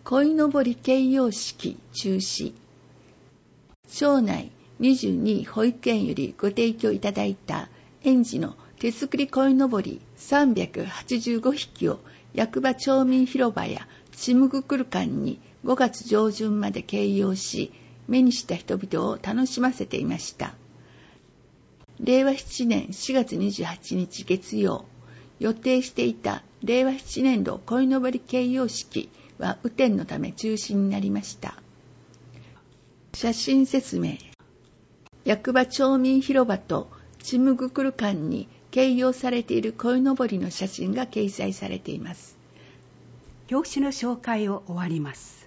鯉のぼり掲揚式中止。庄内22保育園よりご提供いただいた園児の手作り鯉のぼり385匹を役場町民広場やちむぐくる館に5月上旬まで掲揚し、目にした人々を楽しませていました。令和7年4月28日月曜、予定していた令和7年度鯉のぼり掲揚式は雨天のため中止になりました。写真説明。役場町民広場とちむぐくる館に掲揚されている鯉のぼりの写真が掲載されています。 表紙の紹介を終わります。